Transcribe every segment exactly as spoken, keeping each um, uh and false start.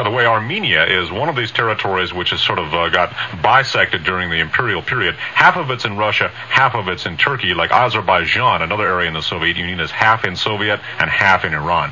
the way, Armenia is one of these territories which has sort of uh, got bisected during the imperial period. Half of it's in Russia, half of it's in Turkey, like Azerbaijan, another area in the Soviet Union, is half in Soviet and half in Iran.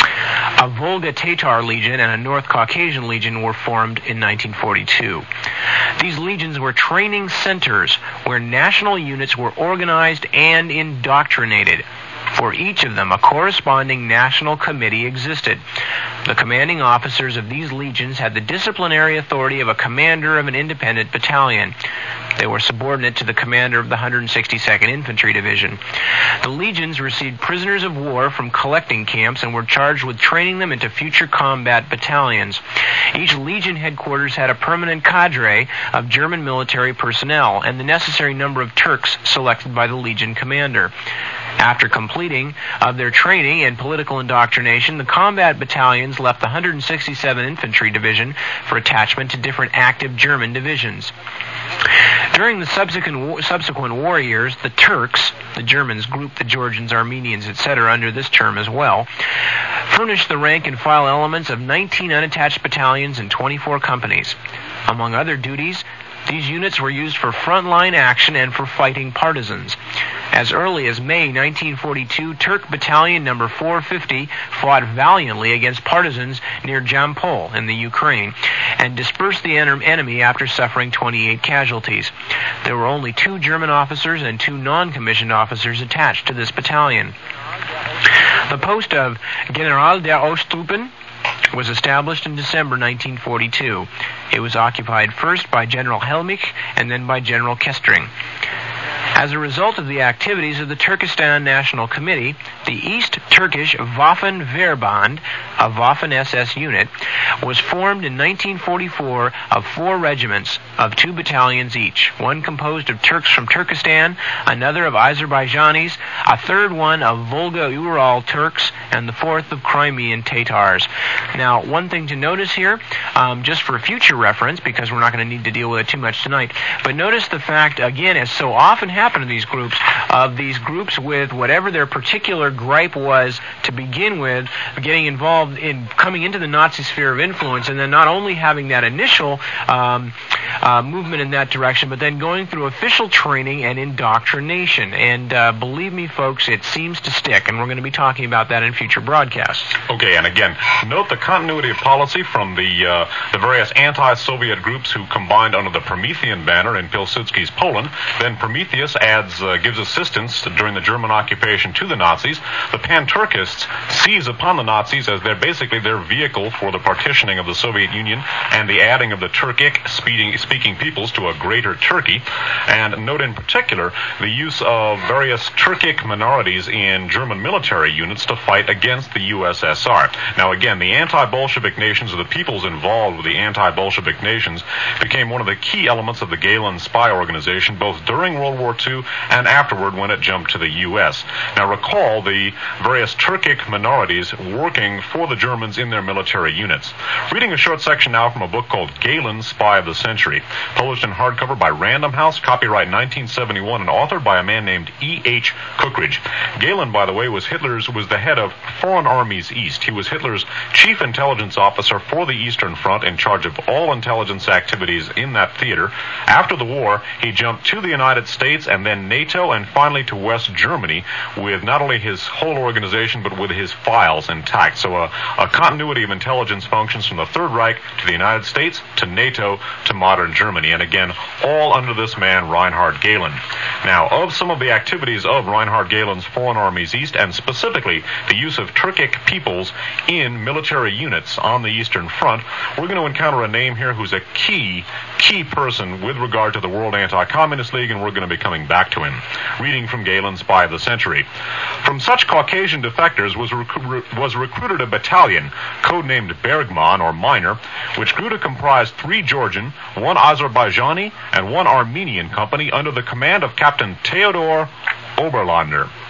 A Volga-Tatar Legion and a North Caucasian Legion were formed in nineteen forty-two. These legions were training centers where national units were organized and indoctrinated. For each of them, a corresponding national committee existed. The commanding officers of these legions had the disciplinary authority of a commander of an independent battalion. They were subordinate to the commander of the one hundred sixty-second Infantry Division. The legions received prisoners of war from collecting camps and were charged with training them into future combat battalions. Each legion headquarters had a permanent cadre of German military personnel and the necessary number of Turks selected by the legion commander. After completing of their training and political indoctrination, the combat battalions left the one hundred sixty-seventh Infantry Division for attachment to different active German divisions. During the subsequent, subsequent war years, the Turks, the Germans grouped the Georgians, Armenians, et cetera under this term as well, furnished the rank and file elements of nineteen unattached battalions and twenty-four companies. Among other duties, these units were used for frontline action and for fighting partisans. As early as May nineteen forty-two, Turk Battalion Number four fifty fought valiantly against partisans near Jampol in the Ukraine and dispersed the en- enemy after suffering twenty-eight casualties. There were only two German officers and two non-commissioned officers attached to this battalion. The post of General der Osttruppen was established in December nineteen forty-two. It was occupied first by General Helmich and then by General Kestring. As a result of the activities of the Turkestan National Committee, the East Turkish Waffen-Verband, a Waffen-S S unit, was formed in nineteen forty-four of four regiments of two battalions each, one composed of Turks from Turkestan, another of Azerbaijanis, a third one of Volga-Ural Turks, and the fourth of Crimean Tatars. Now, one thing to notice here, um, just for future reference, because we're not going to need to deal with it too much tonight, but notice the fact, again, as so often happens in these groups, of these groups with whatever their particular gripe was to begin with, getting involved in coming into the Nazi sphere of influence, and then not only having that initial um, uh, movement in that direction, but then going through official training and indoctrination. And uh, believe me, folks, it seems to stick, and we're going to be talking about that in future broadcasts. Okay, and again, note the continuity of policy from the uh, the various anti-Soviet groups who combined under the Promethean banner in Pilsudski's Poland. Then Prometheus adds, uh, gives assistance to, during the German occupation to the Nazis. The Pan-Turkists seize upon the Nazis as they're basically their vehicle for the partitioning of the Soviet Union and the adding of the Turkic speaking, speaking peoples to a greater Turkey. And note in particular the use of various Turkic minorities in German military units to fight against the U S S R. Now again, the anti-Bolshevik nations, or the peoples involved with the anti-Bolshevik nations, became one of the key elements of the Gehlen spy organization, both during World War Two and afterward when it jumped to the U S. Now recall the various Turkic minorities working for the Germans in their military units. Reading a short section now from a book called Gehlen, Spy of the Century, published in hardcover by Random House, copyright nineteen seventy-one, and authored by a man named E H Cookridge. Gehlen, by the way, was Hitler's was the head of Foreign Armies East. He was Hitler's chief intelligence officer for the Eastern Front, in charge of all intelligence activities in that theater. After the war, he jumped to the United States and then NATO, and finally to West Germany, with not only his whole organization but with his files intact. So a, a continuity of intelligence functions from the Third Reich to the United States to NATO to modern Germany, and again, all under this man, Reinhard Gehlen. Now, of some of the activities of Reinhard Gehlen's Foreign Armies East, and specifically the use of Turkic peoples in military units on the Eastern Front, we're going to encounter a name here who's a key, key person with regard to the World Anti-Communist League, and we're going to be coming back to him. Reading from Gehlen's Spy of the Century. From such Caucasian defectors was, rec- was recruited a battalion, codenamed Bergmann, or Minor, which grew to comprise three Georgian, one Azerbaijani, and one Armenian company under the command of Captain Theodor Oberlander.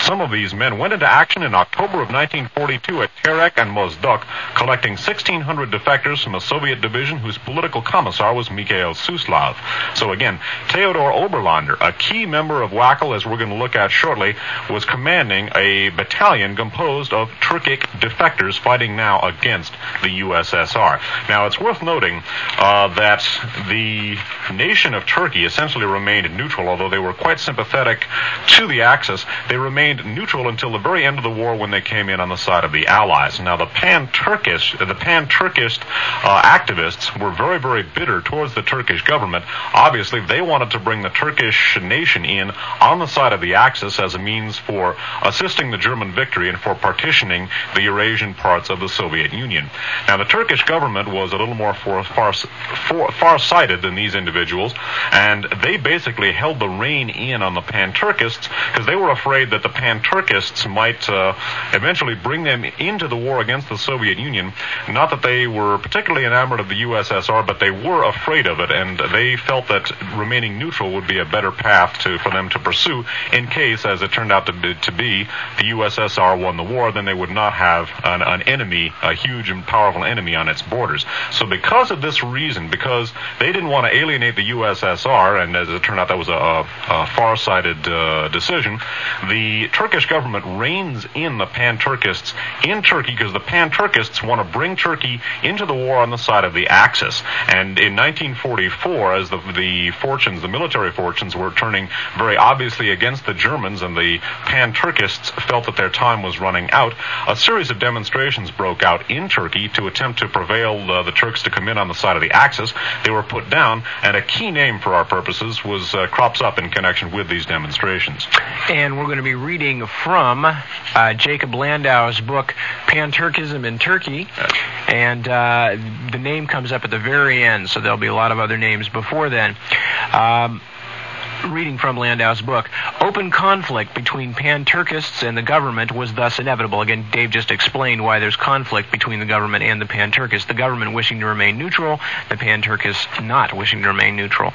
Some of these men went into action in October of nineteen forty-two at Terek and Mozdok, collecting sixteen hundred defectors from a Soviet division whose political commissar was Mikhail Suslov. So again, Theodor Oberlander, a key member of Wackel, as we're going to look at shortly, was commanding a battalion composed of Turkic defectors fighting now against the U S S R. Now, it's worth noting uh, that the nation of Turkey essentially remained neutral, although they were quite sympathetic to the Axis. They remained neutral until the very end of the war when they came in on the side of the Allies. Now, the pan-Turkish, the pan-Turkist uh, activists were very, very bitter towards the Turkish government. Obviously, they wanted to bring the Turkish nation in on the side of the Axis as a means for assisting the German victory and for partitioning the Eurasian parts of the Soviet Union. Now, the Turkish government was a little more far, far, far, far-sighted than these individuals, and they basically held the rein in on the pan-Turkists because they were afraid that the pan-Turkists might uh, eventually bring them into the war against the Soviet Union. Not that they were particularly enamored of the U S S R, but they were afraid of it, and they felt that remaining neutral would be a better path to, for them to pursue in case, as it turned out to be, to be the U S S R won the war. Then they would not have an, an enemy, a huge and powerful enemy on its borders. So because of this reason, because they didn't want to alienate the U S S R, and as it turned out that was a, a, a far-sighted uh, decision, the Turkish government reins in the pan-Turkists in Turkey because the pan-Turkists want to bring Turkey into the war on the side of the Axis. And in nineteen forty-four, as the, the fortunes, the military fortunes, were turning very obviously against the Germans, and the pan-Turkists felt that their time was running out, a series of demonstrations broke out in Turkey to attempt to prevail uh, the Turks to come in on the side of the Axis. They were put down, and a key name for our purposes was uh, crops up in connection with these demonstrations. And we're going to be reading from uh, Jacob Landau's book, Pan-Turkism in Turkey, and uh, the name comes up at the very end, so there'll be a lot of other names before then. Um, Reading from Landau's book, open conflict between pan-Turkists and the government was thus inevitable. Again, Dave just explained why there's conflict between the government and the pan-Turkists. The government wishing to remain neutral, the pan-Turkists not wishing to remain neutral.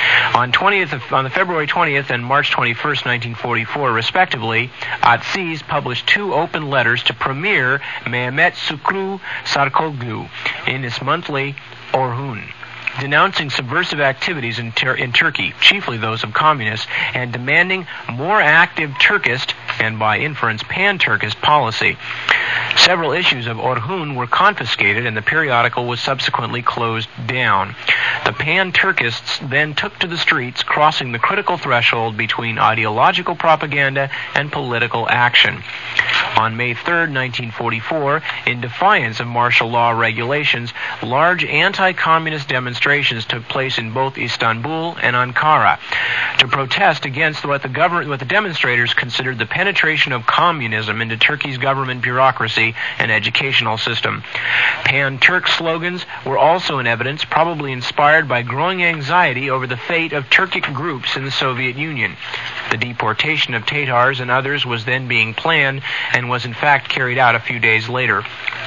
On twentieth, of, on the February twentieth and March twenty-first, nineteen forty-four, respectively, Atsiz published two open letters to Premier Mehmet Şükrü Sarıkoglu in his monthly Orhun, denouncing subversive activities in, ter- in Turkey, chiefly those of communists, and demanding more active Turkist, and by inference pan-Turkist, policy. Several issues of Orhun were confiscated, and the periodical was subsequently closed down. The pan-Turkists then took to the streets, crossing the critical threshold between ideological propaganda and political action. On May third, nineteen forty-four, in defiance of martial law regulations, large anti-communist demonstrations took place in both Istanbul and Ankara to protest against what the government, what the demonstrators considered the penetration of communism into Turkey's government bureaucracy and educational system. Pan-Turk slogans were also in evidence, probably inspired by growing anxiety over the fate of Turkic groups in the Soviet Union. The deportation of Tatars and others was then being planned and was in fact carried out a few days later.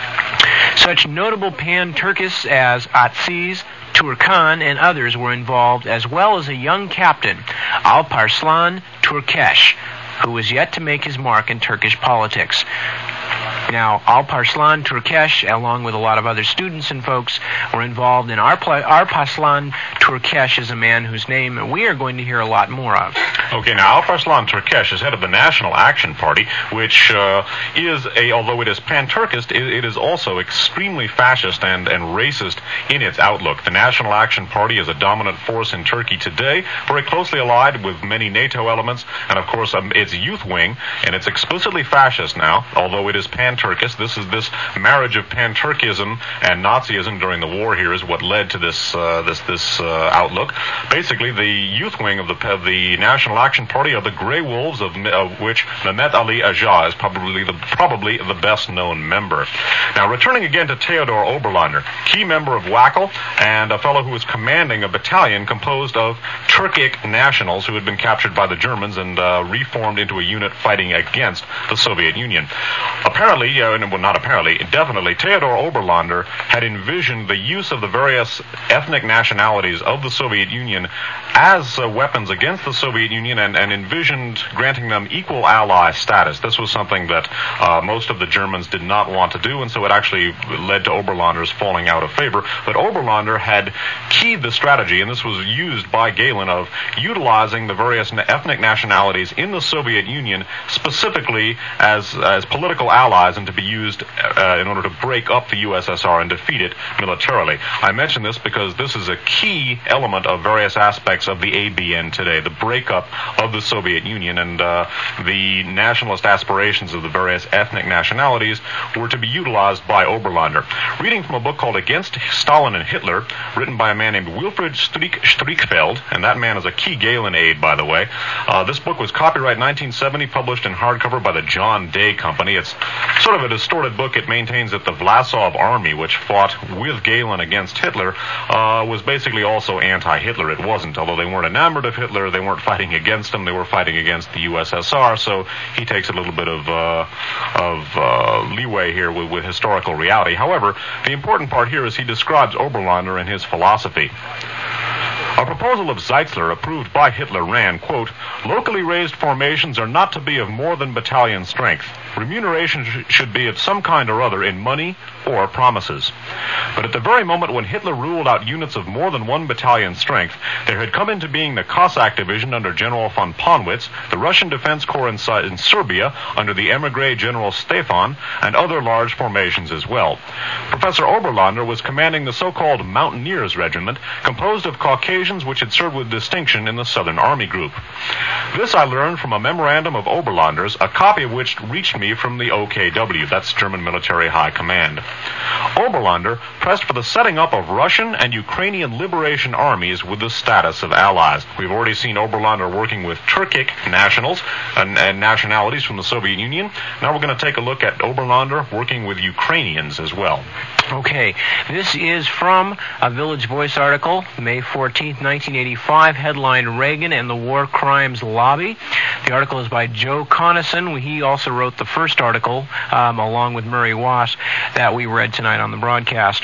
Such notable pan-Turkists as Atsiz, Turkan, and others were involved, as well as a young captain, Alparslan Turkesh, who was yet to make his mark in Turkish politics. Now, Alparslan Turkesh, along with a lot of other students and folks, were involved in Alparslan Turkesh is a man whose name we are going to hear a lot more of. Okay, now Alparslan Turkesh is head of the National Action Party, which uh, is a, although it is pan-Turkist, it, it is also extremely fascist and, and racist in its outlook. The National Action Party is a dominant force in Turkey today, very closely allied with many NATO elements, and of course um, its youth wing, and it's explicitly fascist now, although it is pan-Turkist. This is this marriage of pan-Turkism and Nazism during the war here is what led to this uh, this this uh, outlook. Basically, the youth wing of the of the National Action Party are the Grey Wolves, of, of which Mehmet Ali Aja is probably the probably the best known member. Now, returning again to Theodor Oberlander, key member of Wackel and a fellow who was commanding a battalion composed of Turkic nationals who had been captured by the Germans and uh, reformed into a unit fighting against the Soviet Union. Apparently, apparently, uh, well, not apparently, definitely, Theodor Oberlander had envisioned the use of the various ethnic nationalities of the Soviet Union as uh, weapons against the Soviet Union, and, and envisioned granting them equal ally status. This was something that uh, most of the Germans did not want to do, and so it actually led to Oberlander's falling out of favor. But Oberlander had keyed the strategy, and this was used by Gehlen, of utilizing the various ethnic nationalities in the Soviet Union specifically as as political allies, and to be used uh, in order to break up the U S S R and defeat it militarily. I mention this because this is a key element of various aspects of the A B N today, the breakup of the Soviet Union, and uh, the nationalist aspirations of the various ethnic nationalities were to be utilized by Oberlander. Reading from a book called Against Stalin and Hitler, written by a man named Wilfried Strick, Strickfeld, and that man is a key Gehlen aide, by the way. Uh, this book was copyright nineteen seventy, published in hardcover by the John Day Company. It's sort of a distorted book. It maintains that the Vlasov army, which fought with Gehlen against Hitler, uh, was basically also anti-Hitler. It wasn't. Although they weren't enamored of Hitler, they weren't fighting against him. They were fighting against the U S S R, so he takes a little bit of uh, of uh, leeway here with, with historical reality. However, the important part here is he describes Oberlander and his philosophy. A proposal of Zeitzler, approved by Hitler, ran, quote, "Locally raised formations are not to be of more than battalion strength. Remuneration sh- should be of some kind or other in money or promises." But at the very moment when Hitler ruled out units of more than one battalion strength, there had come into being the Cossack division under General von Ponwitz, the Russian Defense Corps in, in Serbia under the emigre General Stefan, and other large formations as well. Professor Oberlander was commanding the so-called Mountaineers Regiment, composed of Caucasians which had served with distinction in the Southern Army Group. This I learned from a memorandum of Oberlander's, a copy of which reached me from the O K W, that's German Military High Command. Oberlander pressed for the setting up of Russian and Ukrainian liberation armies with the status of allies. We've already seen Oberlander working with Turkic nationals and, and nationalities from the Soviet Union. Now we're going to take a look at Oberlander working with Ukrainians as well. Okay, this is from a Village Voice article, May fourteenth, nineteen eighty-five, headlined Reagan and the War Crimes Lobby. The article is by Joe Conason. He also wrote the first article, um, along with Murray Wass, that we read tonight on the broadcast.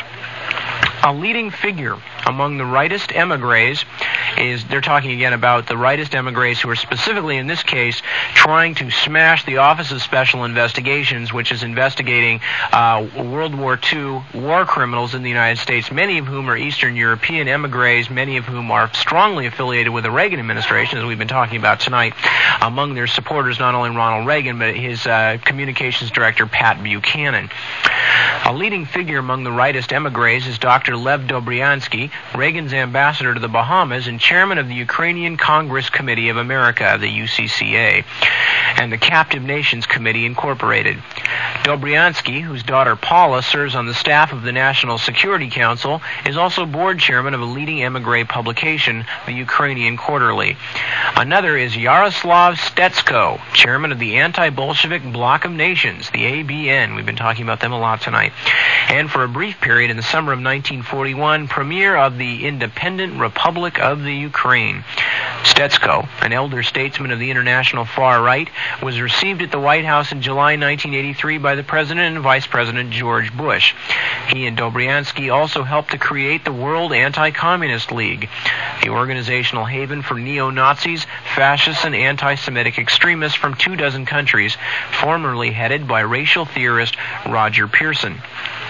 A leading figure among the rightist emigres is, they're talking again about the rightist emigres who are specifically, in this case, trying to smash the Office of Special Investigations, which is investigating uh, World War Two war criminals in the United States, many of whom are Eastern European emigres, many of whom are strongly affiliated with the Reagan administration, as we've been talking about tonight. Among their supporters, not only Ronald Reagan, but his uh, communications director, Pat Buchanan. A leading figure among the rightist emigres is Doctor Lev Dobryansky, Reagan's ambassador to the Bahamas and chairman of the Ukrainian Congress Committee of America, the U C C A, and the Captive Nations Committee, Incorporated. Dobryansky, whose daughter Paula serves on the staff of the National Security Council, is also board chairman of a leading emigre publication, the Ukrainian Quarterly. Another is Yaroslav Stetsko, chairman of the Anti-Bolshevik Bloc of Nations, the A B N. We've been talking about them a lot tonight. And for a brief period in the summer of nineteen forty-one, premier of the Independent Republic of the Ukraine. Stetsko, an elder statesman of the international far right, was received at the White House in July nineteen eighty-three by the President and Vice President George Bush. He and Dobryansky also helped to create the World Anti-Communist League, the organizational haven for neo-Nazis, fascists, and anti-Semitic extremists from two dozen countries, formerly headed by racial theorist Roger Pearson.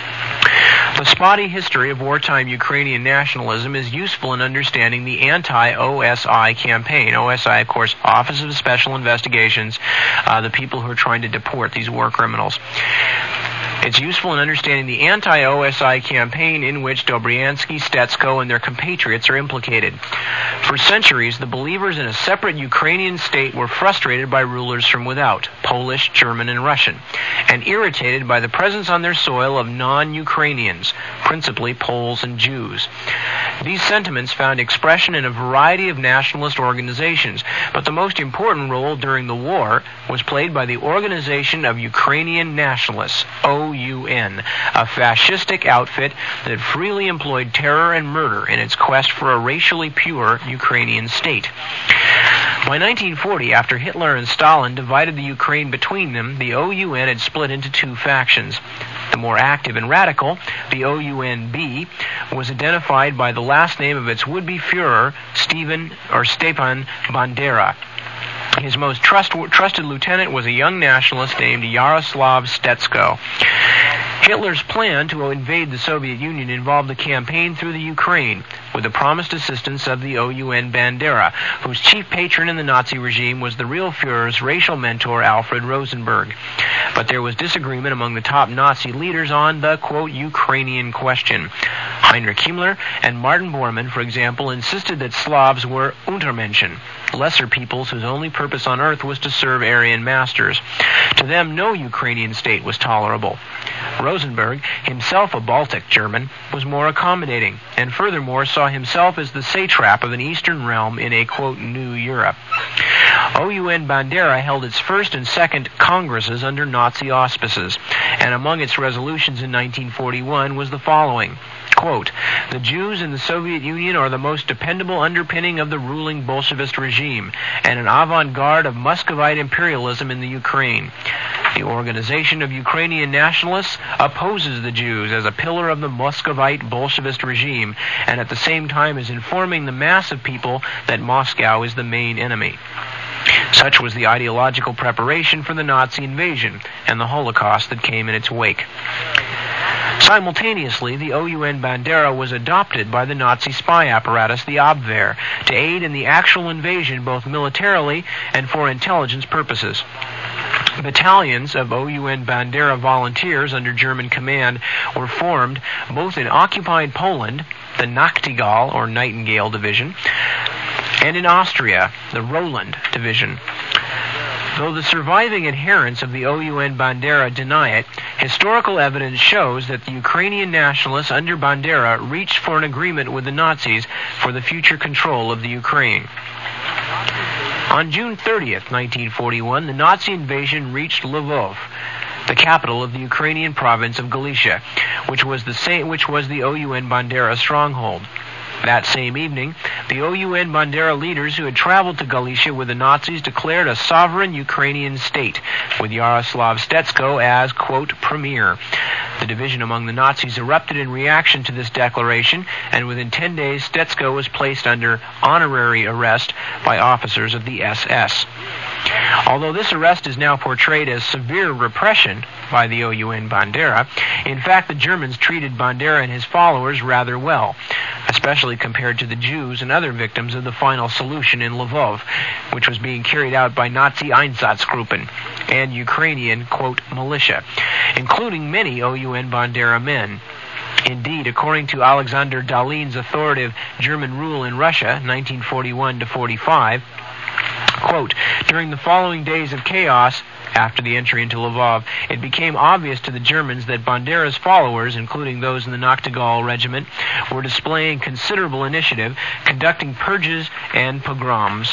The spotty history of wartime Ukrainian nationalism is useful in understanding the anti-O S I campaign. O S I, of course, Office of Special Investigations, uh, the people who are trying to deport these war criminals. It's useful in understanding the anti-O S I campaign in which Dobryansky, Stetsko, and their compatriots are implicated. For centuries, the believers in a separate Ukrainian state were frustrated by rulers from without, Polish, German, and Russian, and irritated by the presence on their soil of non-Ukrainians, principally Poles and Jews. These sentiments found expression in a variety of nationalist organizations, but the most important role during the war was played by the Organization of Ukrainian Nationalists, O U N, a fascistic outfit that freely employed terror and murder in its quest for a racially pure Ukrainian state. By nineteen forty, after Hitler and Stalin divided the Ukraine between them, the O U N had split into two factions. The more active and radical, the O U N B, was identified by the last name of its would-be Führer, Stephen or Stepan Bandera. His most trust, trusted lieutenant was a young nationalist named Yaroslav Stetsko. Hitler's plan to invade the Soviet Union involved a campaign through the Ukraine with the promised assistance of the O U N Bandera, whose chief patron in the Nazi regime was the real Führer's racial mentor Alfred Rosenberg. But there was disagreement among the top Nazi leaders on the, quote, Ukrainian question. Heinrich Himmler and Martin Bormann, for example, insisted that Slavs were Untermenschen, lesser peoples whose only purpose on earth was to serve Aryan masters. To them, no Ukrainian state was tolerable. Rosenberg, himself a Baltic German, was more accommodating, and furthermore saw himself as the satrap of an eastern realm in a, quote, new Europe. O U N Bandera held its first and second congresses under Nazi auspices, and among its resolutions in nineteen forty-one was the following. Quote, the Jews in the Soviet Union are the most dependable underpinning of the ruling Bolshevist regime and an avant-garde of Muscovite imperialism in the Ukraine. The Organization of Ukrainian Nationalists opposes the Jews as a pillar of the Muscovite Bolshevist regime and at the same time is informing the mass of people that Moscow is the main enemy. Such was the ideological preparation for the Nazi invasion and the Holocaust that came in its wake. Simultaneously, the O U N Bandera was adopted by the Nazi spy apparatus, the Abwehr, to aid in the actual invasion both militarily and for intelligence purposes. Battalions of O U N Bandera volunteers under German command were formed both in occupied Poland, the Nachtigall or Nightingale Division, and in Austria, the Roland Division. Though the surviving adherents of the O U N Bandera deny it, historical evidence shows that the Ukrainian nationalists under Bandera reached for an agreement with the Nazis for the future control of the Ukraine. On June thirtieth, nineteen forty-one, the Nazi invasion reached Lvov, the capital of the Ukrainian province of Galicia, which was the same, which was the O U N Bandera stronghold. That same evening, the O U N Bandera leaders who had traveled to Galicia with the Nazis declared a sovereign Ukrainian state, with Yaroslav Stetsko as, quote, premier. The division among the Nazis erupted in reaction to this declaration, and within ten days Stetsko was placed under honorary arrest by officers of the S S. Although this arrest is now portrayed as severe repression by the O U N Bandera, in fact the Germans treated Bandera and his followers rather well, especially compared to the Jews and other victims of the final solution in Lvov, which was being carried out by Nazi Einsatzgruppen and Ukrainian, quote, militia, including many O U N Bandera men. Indeed, according to Alexander Dalin's authoritative German rule in Russia, nineteen forty-one to forty-five, quote, during the following days of chaos, after the entry into Lvov, it became obvious to the Germans that Bandera's followers, including those in the Nachtigall regiment, were displaying considerable initiative, conducting purges and pogroms.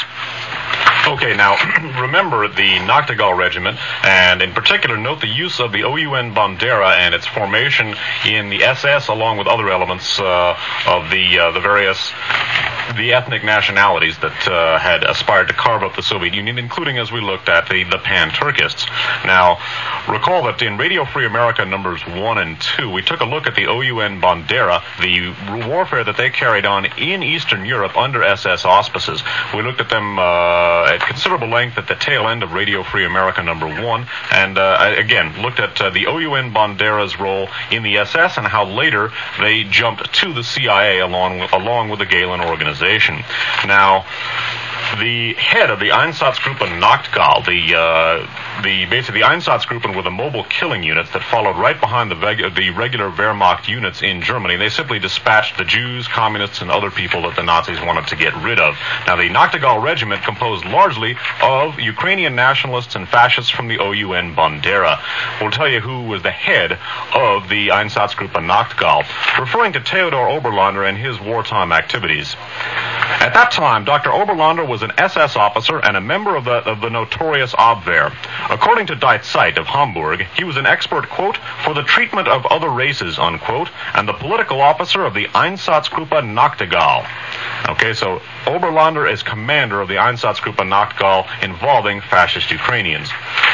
Okay, now, remember the Nachtigall Regiment, and in particular note the use of the O U N Bandera and its formation in the S S along with other elements uh, of the uh, the various the ethnic nationalities that uh, had aspired to carve up the Soviet Union, including, as we looked at, the, the Pan-Turkists. Now, recall that in Radio Free America numbers one and two, we took a look at the O U N Bandera, the warfare that they carried on in Eastern Europe under S S auspices. We looked at them uh, at considerable length at the tail end of Radio Free America number one, and uh, again, looked at uh, the O U N Bandera's role in the S S and how later they jumped to the C I A along, along with the Gehlen organization. Now, the head of the Einsatzgruppen Nachtigall, the uh, the basically the Einsatzgruppen were the mobile killing units that followed right behind the, veg- the regular Wehrmacht units in Germany. They simply dispatched the Jews, communists, and other people that the Nazis wanted to get rid of. Now, the Nachtigall regiment composed largely of Ukrainian nationalists and fascists from the O U N Bandera. We'll tell you who was the head of the Einsatzgruppen Nachtigall, referring to Theodor Oberlander and his wartime activities. At that time, Doctor Oberlander was an S S officer and a member of the, of the notorious Abwehr. According to Die Zeit of Hamburg, he was an expert, quote, for the treatment of other races, unquote, and the political officer of the Einsatzgruppe Nachtigall. Okay, so Oberlander is commander of the Einsatzgruppe Nachtigall involving fascist Ukrainians.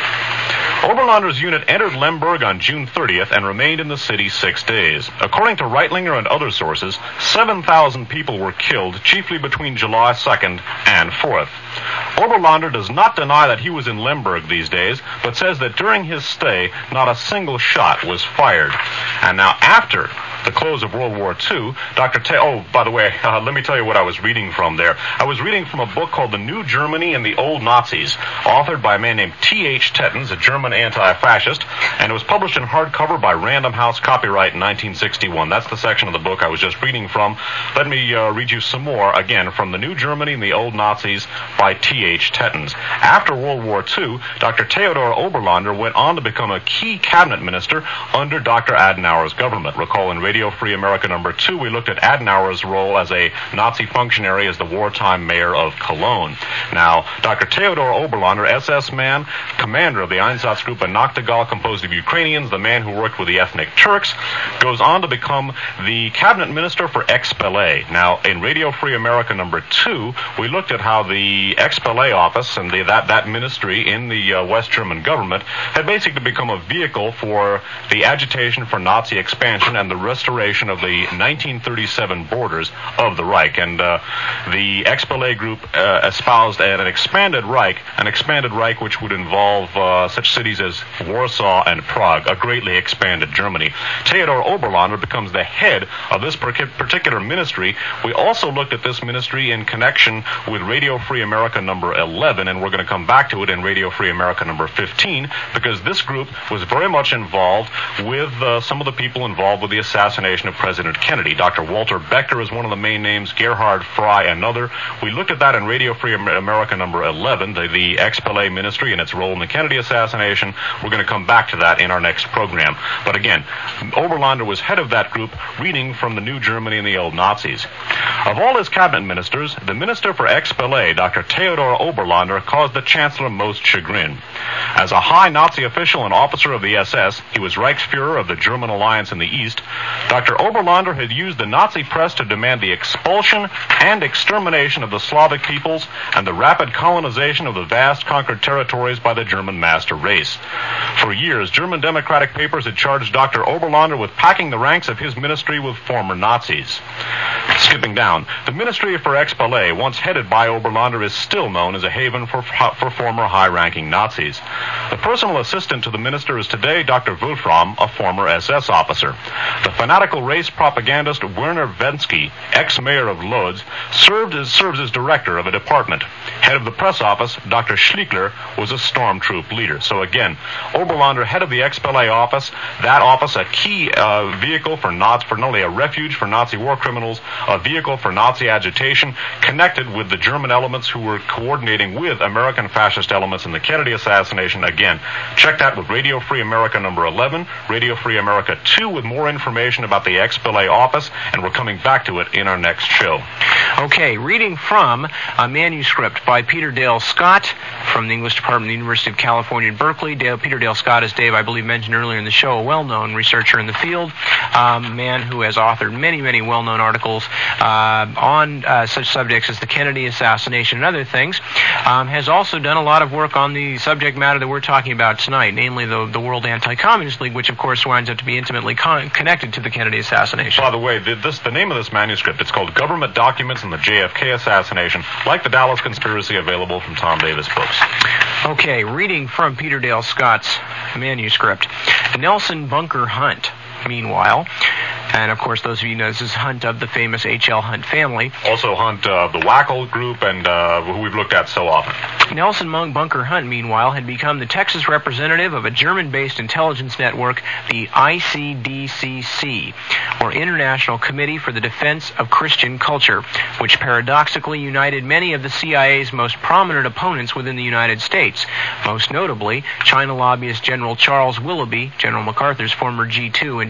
Oberlander's unit entered Lemberg on June thirtieth and remained in the city six days. According to Reitlinger and other sources, seven thousand people were killed, chiefly between July second and fourth. Oberlander does not deny that he was in Lemberg these days, but says that during his stay, not a single shot was fired. And now after the close of World War Two, Doctor Te- oh, by the way, uh, let me tell you what I was reading from there. I was reading from a book called The New Germany and the Old Nazis, authored by a man named T H Tettens, a German anti-fascist, and it was published in hardcover by Random House, copyright in nineteen sixty-one. That's the section of the book I was just reading from. Let me uh, read you some more, again, from The New Germany and the Old Nazis by T H Tettens. After World War Two, Doctor Theodor Oberlander went on to become a key cabinet minister under Doctor Adenauer's government. Recall in Radio Free America number two, we looked at Adenauer's role as a Nazi functionary as the wartime mayor of Cologne. Now, Doctor Theodor Oberlander, S S man, commander of the Einsatzgruppe Nachtigall, composed of Ukrainians, the man who worked with the ethnic Turks, goes on to become the cabinet minister for Expellet. Now, in Radio Free America number two, we looked at how the Expellet office and the, that, that ministry in the uh, West German government had basically become a vehicle for the agitation for Nazi expansion and the restoration of the nineteen thirty-seven borders of the Reich. And uh, the Expellet group uh, espoused an expanded Reich, an expanded Reich which would involve uh, such cities as Warsaw and Prague, a greatly expanded Germany. Theodor Oberlander becomes the head of this particular ministry. We also looked at this ministry in connection with Radio Free America number eleven, and we're going to come back to it in Radio Free America number fifteen, because this group was very much involved with uh, some of the people involved with the assassination of President Kennedy. Doctor Walter Becker is one of the main names, Gerhard Frey another. We looked at that in Radio Free America number eleven, the, the Expellet ministry and its role in the Kennedy assassination. We're going to come back to that in our next program. But again, Oberlander was head of that group, reading from the New Germany and the Old Nazis. Of all his cabinet ministers, the minister for Expellet, Doctor Theodor Oberlander, caused the chancellor most chagrin. As a high Nazi official and officer of the S S, he was Reichsfuhrer of the German alliance in the East. Doctor Oberlander had used the Nazi press to demand the expulsion and extermination of the Slavic peoples and the rapid colonization of the vast conquered territories by the German master race. For years, German democratic papers had charged Doctor Oberlander with packing the ranks of his ministry with former Nazis. Skipping down, the Ministry for Expellet, once headed by Oberlander, is still known as a haven for, for former high-ranking Nazis. The personal assistant to the minister is today Doctor Wolfram, a former S S officer. The fanatical race propagandist Werner Vensky, ex-mayor of Lodz, served as, serves as director of a department. Head of the press office, Doctor Schlickler, was a stormtroop leader. So again, Oberlander, head of the Expellet office, that office a key uh, vehicle for Nazi, for not only a refuge for Nazi war criminals, a vehicle for Nazi agitation, connected with the German elements who were coordinating with American fascist elements in the Kennedy assassination. Again, check that with Radio Free America number eleven, Radio Free America two, with more information about the Expellet office, and we're coming back to it in our next show. Okay, reading from a manuscript by Peter Dale Scott from the English Department of the University of California at Berkeley. Dale, Peter Dale Scott, as Dave, I believe, mentioned earlier in the show, a well-known researcher in the field, um, a man who has authored many, many well-known articles uh, on uh, such subjects as the Kennedy assassination and other things, um, has also done a lot of work on the subject matter that we're talking about tonight, namely the, the World Anti-Communist League, which, of course, winds up to be intimately con- connected to the Kennedy assassination. By the way, the, this, the name of this manuscript, it's called Government Documents on the J F K Assassination, like the Dallas Conspiracy, available from Tom Davis Books. Okay, reading from Peter Dale Scott's manuscript. Nelson Bunker Hunt, meanwhile, and of course those of you know this is Hunt of the famous H L Hunt family. Also Hunt of uh, the Wackel group, and uh, who we've looked at so often. Nelson Monk Bunker Hunt, meanwhile, had become the Texas representative of a German-based intelligence network, the I C D C C, or International Committee for the Defense of Christian Culture, which paradoxically united many of the C I A's most prominent opponents within the United States, most notably China lobbyist General Charles Willoughby, General MacArthur's former G two and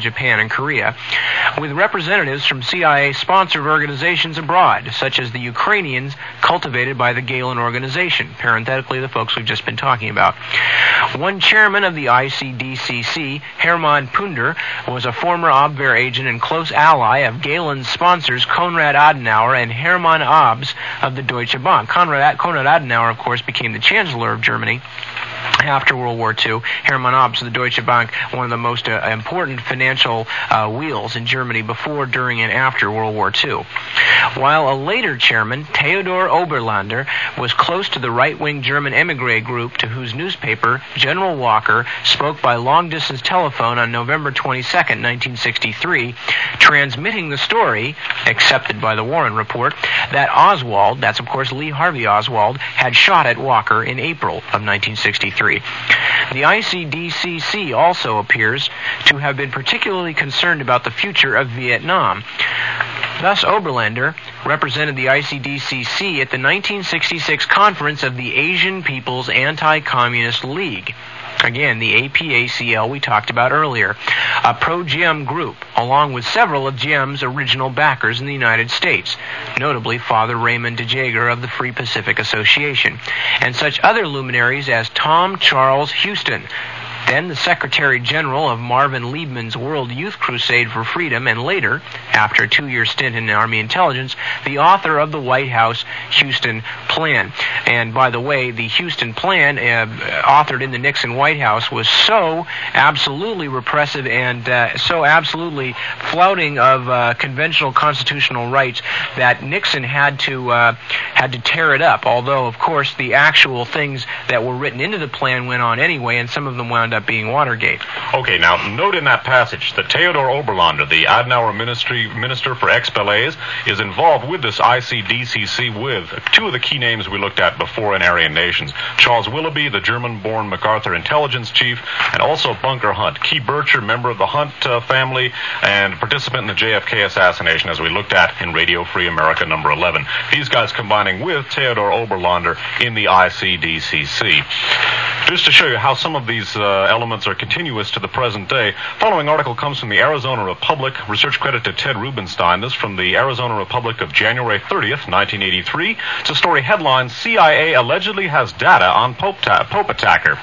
Japan and Korea, with representatives from C I A-sponsored organizations abroad, such as the Ukrainians cultivated by the Galen Organization, parenthetically the folks we've just been talking about. One chairman of the I C D C C, Hermann Punder, was a former Abwehr agent and close ally of Galen's sponsors Konrad Adenauer and Hermann Abs of the Deutsche Bank. Konrad, Konrad Adenauer, of course, became the Chancellor of Germany after World War Two. Hermann Abs of the Deutsche Bank, one of the most uh, important financial uh, wheels in Germany before, during, and after World War Two. While a later chairman, Theodor Oberlander, was close to the right-wing German emigre group to whose newspaper General Walker spoke by long-distance telephone on November twenty-second, nineteen sixty-three, transmitting the story, accepted by the Warren Report, that Oswald, that's of course Lee Harvey Oswald, had shot at Walker in April of nineteen sixty-three. The I C D C C also appears to have been particularly concerned about the future of Vietnam. Thus, Oberlander represented the I C D C C at the nineteen sixty-six conference of the Asian People's Anti-Communist League. Again, the A P A C L we talked about earlier, a pro-G M group, along with several of G M's original backers in the United States, notably Father Raymond de Jager of the Free Pacific Association, and such other luminaries as Tom Charles Houston, then the Secretary General of Marvin Liebman's World Youth Crusade for Freedom, and later, after a two-year stint in Army intelligence, the author of the White House Houston Plan. And by the way, the Houston Plan, uh, authored in the Nixon White House, was so absolutely repressive and uh, so absolutely flouting of uh, conventional constitutional rights that Nixon had to uh, had to tear it up. Although, of course, the actual things that were written into the plan went on anyway, and some of them wound up being Watergate. Okay, now note in that passage that Theodor Oberlander, the Adenauer Ministry Minister for Ex-Ballets, is involved with this I C D C C with two of the key names we looked at before in Aryan Nations: Charles Willoughby, the German-born MacArthur intelligence chief, and also Bunker Hunt, Key Bircher, member of the Hunt uh, family, and participant in the J F K assassination, as we looked at in Radio Free America number eleven. These guys combining with Theodor Oberlander in the I C D C C. Just to show you how some of these uh, elements are continuous to the present day, following article comes from the Arizona Republic, research credit to Ted Rubenstein. This from the Arizona Republic of January thirtieth, nineteen eighty-three. It's a story headline, C I A allegedly has data on Pope, ta- Pope attacker.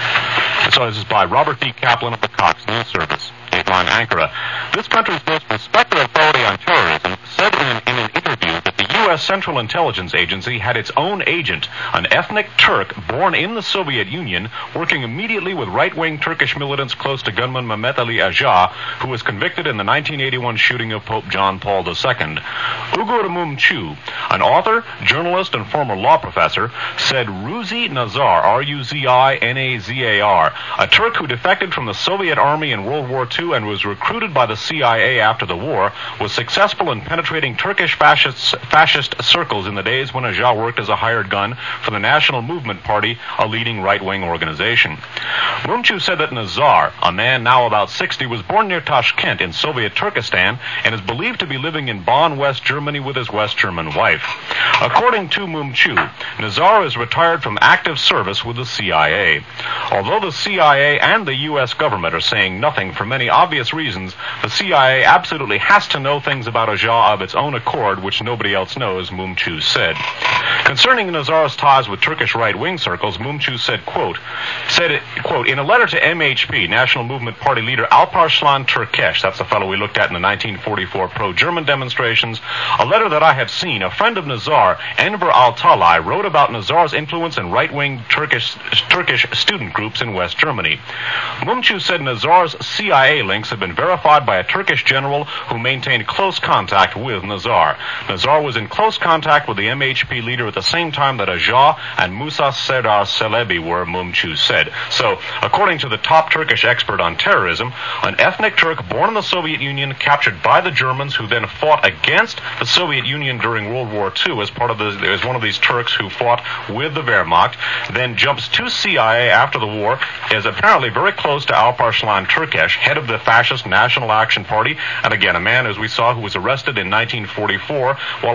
So this is by Robert D. Kaplan of the Cox News Service. Dateline Ankara. This country's most respected authority on terrorism said in an, in an interview that the U S Central Intelligence Agency had its own agent, an ethnic Turk born in the Soviet Union, working immediately with right-wing Turkish militants close to gunman Mehmet Ali Aja, who was convicted in the nineteen eighty-one shooting of Pope John Paul the Second. Ugur Mumchu, an author, journalist, and former law professor, said Ruzi Nazar, R U Z I N A Z A R, a Turk who defected from the Soviet army in World War Two and was recruited by the C I A after the war, was successful in penetrating Turkish fascist, fascist circles in the days when Aja worked as a hired gun for the National Movement Party, a leading right-wing organization. Mumchu said that Nazar, a man now about sixty, was born near Tashkent in Soviet Turkestan and is believed to be living in Bonn, West Germany with his West German wife. According to Mumchu, Nazar is retired from active service with the C I A. Although the C I A and the U S government are saying nothing for many obvious reasons, the C I A absolutely has to know things about Aja of its own accord, which nobody else knows, Mumchu said. Concerning Nazar's ties with Turkish right-wing circles, Mumchu said, quote, said, quote, in a letter to M H P, National Movement Party leader Alparslan Türkeş, that's the fellow we looked at in the nineteen forty-four pro-German demonstrations, a letter that I have seen, a friend of Nazar, Enver Altalay, wrote about Nazar's influence in right-wing Turkish, Turkish student groups in West Germany. Mumchu said Nazar's C I A links have been verified by a Turkish general who maintained close contact with Nazar. Nazar was in close contact with the M H P leader at the same time that Aja and Musa Serdar Celebi were, Mumchu said. So, according to the top Turkish expert on terrorism, an ethnic Turk born in the Soviet Union, captured by the Germans, who then fought against the Soviet Union during World War Two as part of the, as one of these Turks who fought with the Wehrmacht, then jumps to C I A after the war, is apparently very close to Alparslan Türkeş, head of the fascist National Action Party, and again, a man, as we saw, who was arrested in nineteen forty-four while attempting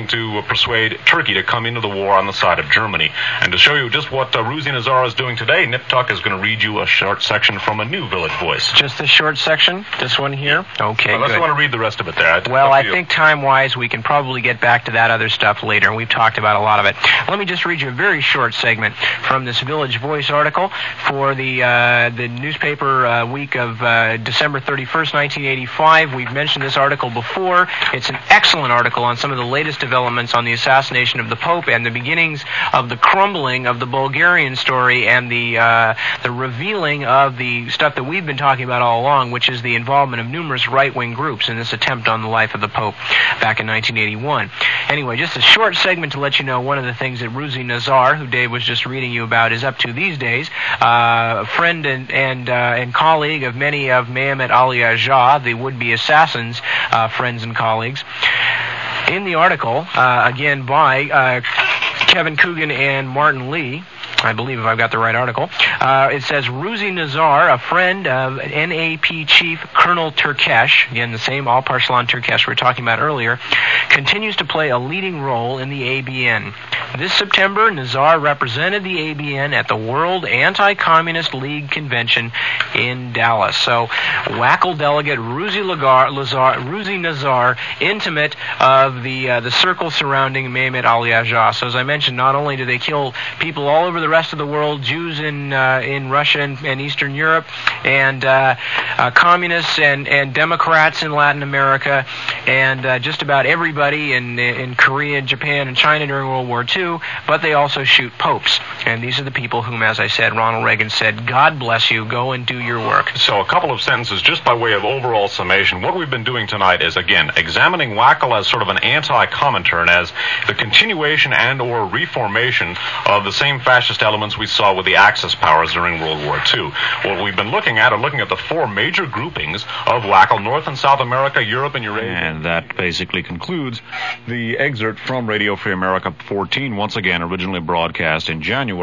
trying to uh, persuade Turkey to come into the war on the side of Germany. And to show you just what uh, Ruzi Nazar is doing today, Nip Tuck is going to read you a short section from a new Village Voice. Just this short section? This one here? Okay, Unless good. you want to read the rest of it there. Well, I think time-wise we can probably get back to that other stuff later, and we've talked about a lot of it. Let me just read you a very short segment from this Village Voice article for the uh, the newspaper uh, week of uh, December thirty-first, nineteen eighty-five. We've mentioned this article before. It's an excellent article on some of the latest developments on the assassination of the Pope and the beginnings of the crumbling of the Bulgarian story and the uh, the revealing of the stuff that we've been talking about all along, which is the involvement of numerous right-wing groups in this attempt on the life of the Pope back in nineteen eighty-one. Anyway, just a short segment to let you know one of the things that Ruzi Nazar, who Dave was just reading you about, is up to these days. Uh, a friend and and, uh, and colleague of many of Mehmet Ali Agha, the would-be assassins, uh, friends and colleagues. In the article, uh, again by uh, Kevin Coogan and Martin Lee, I believe if I've got the right article, uh, it says Ruzi Nazar, a friend of N A P chief Colonel Turkesh, again the same Alparslan Turkesh we were talking about earlier, continues to play a leading role in the A B N. This September, Nazar represented the A B N at the World Anti-Communist League Convention in Dallas. So, Wackle delegate Ruzi, Lagar, Lazar, Ruzi Nazar, intimate of the uh, the circle surrounding Mehmet Ali Agha. So, as I mentioned, not only do they kill people all over the rest of the world, Jews in uh, in Russia and, and Eastern Europe, and uh, uh, communists and, and Democrats in Latin America, and uh, just about everybody in in Korea, Japan, and China during World War Two, but they also shoot popes. And these are the people whom, as I said, Ronald Reagan said, God bless you, go and do your work. So a couple of sentences just by way of overall summation. What we've been doing tonight is, again, examining Wackle as sort of an anti-Comintern, as the continuation and or reformation of the same fascist elements we saw with the Axis powers during World War Two. What we've been looking at are looking at the four major groupings of Wackle: North and South America, Europe, and Eurasia. And that basically concludes the excerpt from Radio Free America fourteen, once again originally broadcast in January.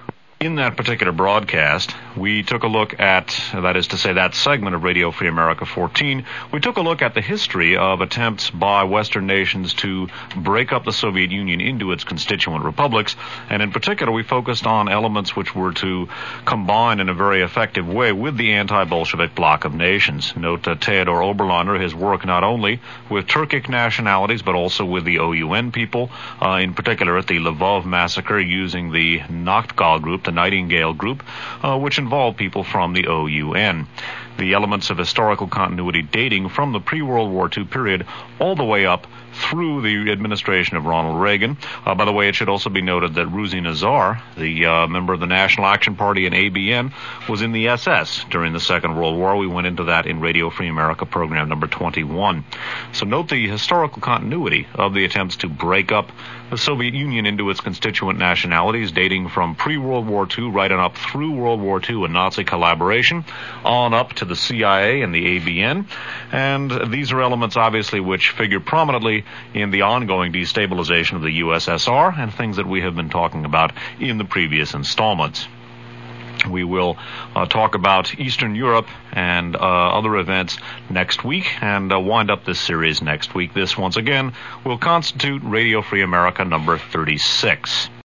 In that particular broadcast, we took a look at, that is to say, that segment of Radio Free America fourteen, we took a look at the history of attempts by Western nations to break up the Soviet Union into its constituent republics, and in particular we focused on elements which were to combine in a very effective way with the anti-Bolshevik bloc of nations. Note uh, Theodor Oberlander, his work not only with Turkic nationalities, but also with the O U N people, uh, in particular at the Lvov massacre using the Nachtgal group, the Nightingale group, uh, which involved people from the O U N. The elements of historical continuity dating from the pre-World War Two period all the way up through the administration of Ronald Reagan. Uh, by the way, it should also be noted that Ruzi Nazar, the uh, member of the National Action Party and A B N, was in the S S during the Second World War. We went into that in Radio Free America program number twenty-one. So note the historical continuity of the attempts to break up the Soviet Union into its constituent nationalities, dating from pre-World War Two right on up through World War Two and Nazi collaboration, on up to the C I A and the A B N. And these are elements, obviously, which figure prominently in the ongoing destabilization of the U S S R and things that we have been talking about in the previous installments. We will uh, talk about Eastern Europe and uh, other events next week and uh, wind up this series next week. This, once again, will constitute Radio Free America number thirty-six.